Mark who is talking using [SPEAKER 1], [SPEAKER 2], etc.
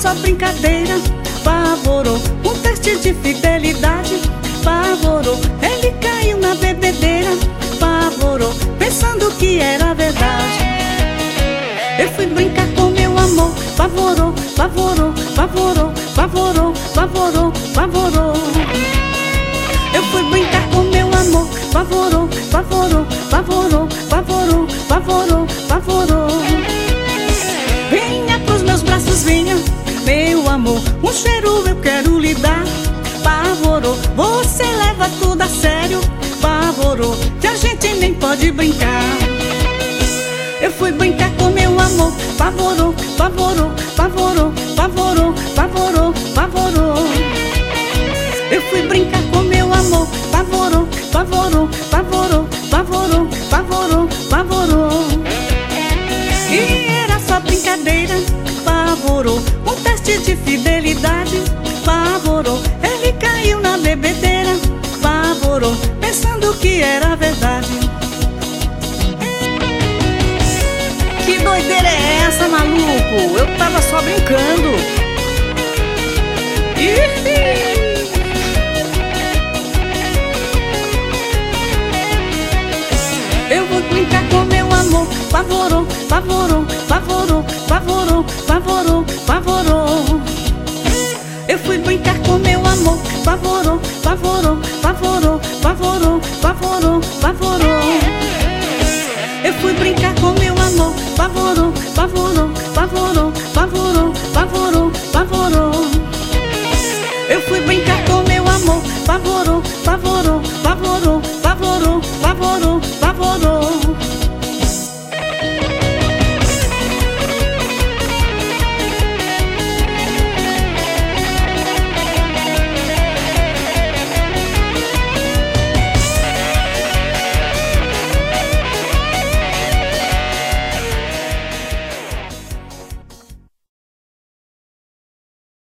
[SPEAKER 1] só brincadeira, apavorou. Um teste de fidelidade, apavorou. Ele caiu na bebedeira, apavorou, pensando que era verdade. Eu fui brincar com meu amor, apavorou, apavorou, apavorou, apavorou, apavorou, apavorou. Eu fui brincar com meu amor, apavorou, apavorou, apavorou, apavorou, apavorou, apavorou. Venha pros meus braços, venha, meu amor, um cheiro eu quero lhe dar. Apavorou, você leva tudo a sério, apavorou, que a gente nem pode brincar. Eu fui brincar com meu amor, apavorou, apavorou, apavorou, apavorou, apavorou, apavorou. Eu fui brincar com meu amor, apavorou, apavorou, apavorou, apavorou, apavorou, apavorou. E era só brincadeira, apavorou. Um teste de fidelidade, apavorou. Ele caiu na bebedeira, apavorou, pensando que era verdade. Que doideira é essa, maluco? Eu tava só brincando. Eu vou brincar com meu amor, apavorou, apavorou, apavorou, apavorou, apavorou, apavorou. Eu fui brincar com meu amor, apavorou, apavorou, apavorou, apavorou, apavorou, apavorou. Eu fui brincar com meu amor, apavorou, apavorou, apavorou,